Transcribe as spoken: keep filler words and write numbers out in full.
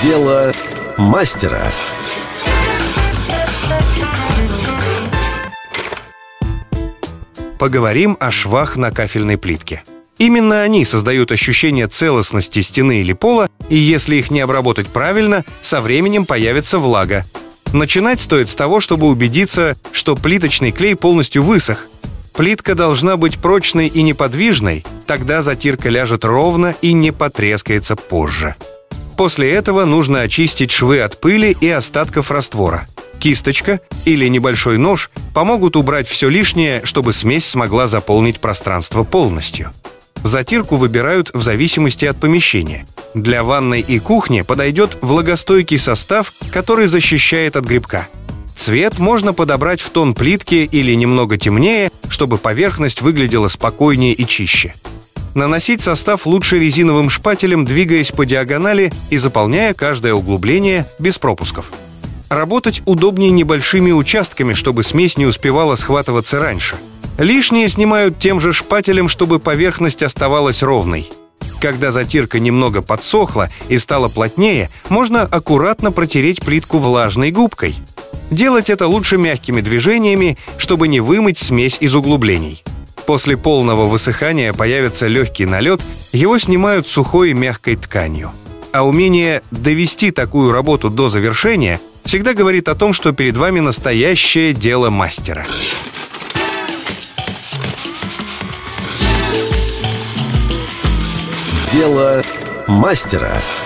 Дело мастера. Поговорим о швах на кафельной плитке. Именно они создают ощущение целостности стены или пола, и если их не обработать правильно, со временем появится влага. Начинать стоит с того, чтобы убедиться, что плиточный клей полностью высох. Плитка должна быть прочной и неподвижной, тогда затирка ляжет ровно и не потрескается позже. После этого нужно очистить швы от пыли и остатков раствора. Кисточка или небольшой нож помогут убрать все лишнее, чтобы смесь смогла заполнить пространство полностью. Затирку выбирают в зависимости от помещения. Для ванной и кухни подойдет влагостойкий состав, который защищает от грибка. Цвет можно подобрать в тон плитки или немного темнее, чтобы поверхность выглядела спокойнее и чище. Наносить состав лучше резиновым шпателем, двигаясь по диагонали и заполняя каждое углубление без пропусков. Работать удобнее небольшими участками, чтобы смесь не успевала схватываться раньше. Лишнее снимают тем же шпателем, чтобы поверхность оставалась ровной. Когда затирка немного подсохла и стала плотнее, можно аккуратно протереть плитку влажной губкой. Делать это лучше мягкими движениями, чтобы не вымыть смесь из углублений. После полного высыхания появится легкий налет, его снимают сухой и мягкой тканью. А умение довести такую работу до завершения всегда говорит о том, что перед вами настоящее дело мастера. Дело мастера.